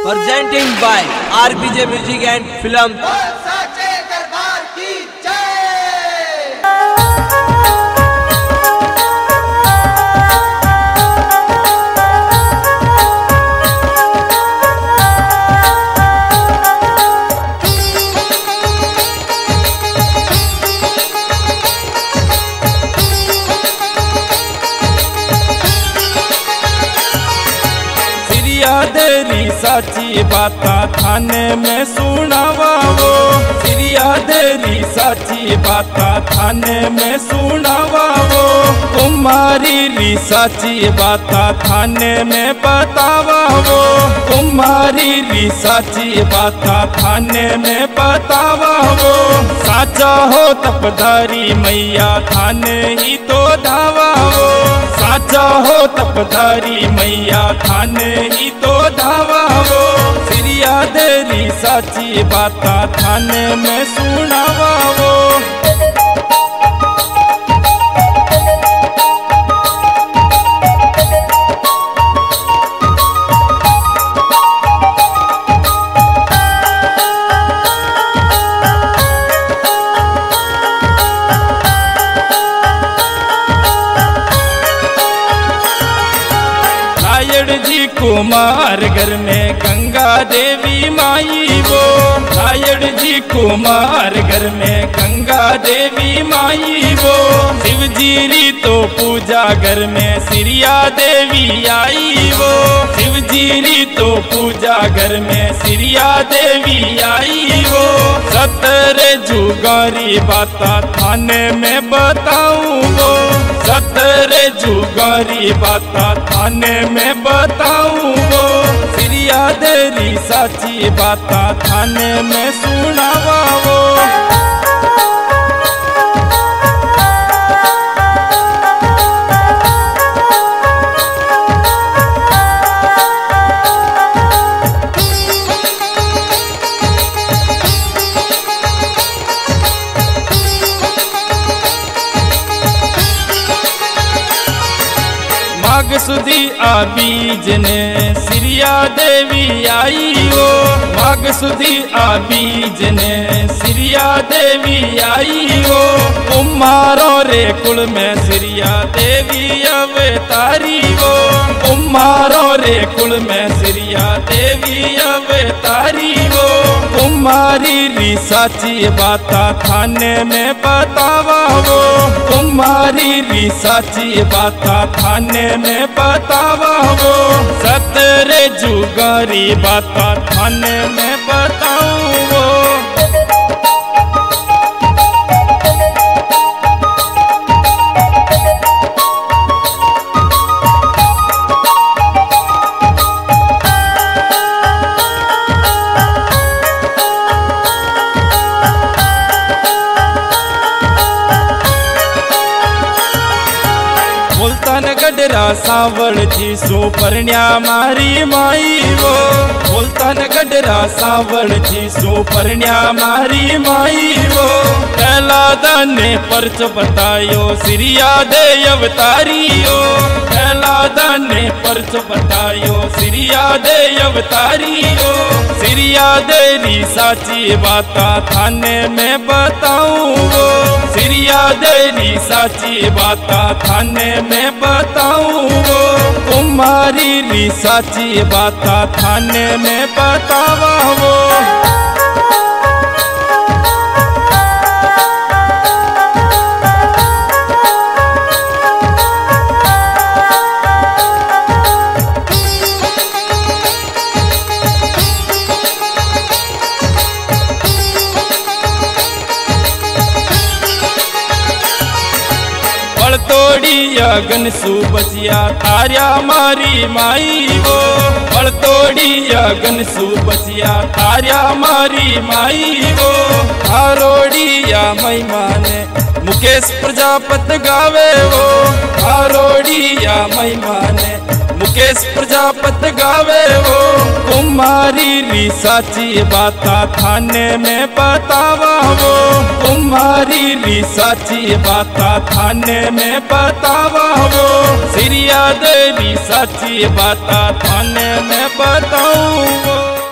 presenting by RPJ Music and Film। साचे दरबार की जय। देरी साची बाता थाने में सुनावा वो सिरिया देरी साची बाता थाने में सुनावा वो कुमारी री साची बाता थाने में बतावा वो कुमारी री साची बाता थाने में बतावा वो साचा हो तपधारी मैया थाने ही तो धावा वो साचा हो तपधारी मैया थाने ही तो धावा वो सिरिया देरी साची बाता थाने में सुनावा वो। जी कुमार घर में गंगा देवी माई वो नायड़ जी कुमार घर में गंगा देवी माई वो शिव जी तो पूजा घर में सिरिया देवी आई वो शिव जी तो पूजा घर में सिरिया देवी आई वो सतरे जुगारी बाता थाने में बताऊं वो सतरे जुगारी बाता थाने में बताऊं वो सिरिया देरी साची बाता थाने में सुनावा वो। माघ सुधी आ बीज ने सिरिया देवी आई वो माघ सुधी आ बीज ने सिरिया देवी आई वो कुम्हारों रे कुल में सिरिया देवी अवतारी वो कुम्हारों रे कुल में सिरिया देवी अवतारी वो कुम्हारी री साची बाता थाने में बतावा वो कुम्हारी री साची बाता थाने में बतावा वो सतरे जुगारी बाता थाने में बताऊं वो। मुल्तान गडरा सावल जी सुपर्ण्या मारी माई वो मुल्तान गडरा सावल जी सुपर्ण्या मारी माई वो पहला दाने पर्च बतायो सिरिया दे अवतारियो पहला दाने पर्च बतायो सिरिया दे अवतारियो सिरिया देरी साची बाता थाने में बताऊं वो सिरिया देरी साची बाता थाने में बताऊं वो कुमारी री साची बाता थाने में बतावा वो। तोड़ी अगन सुबचिया तारिया मारी माई वो बड़ तोड़ी अगन सुबचिया तारिया मारी माई वो हारोड़िया महिमाने मुकेश प्रजापत गावे वो हारोड़िया महिमाने मुकेश प्रजापत गावे वो कुमारी री साची बाता थाने में बतावा वो कुमारी री साची बाता थाने में बतावा वो सिरिया देवी साची बाता थाने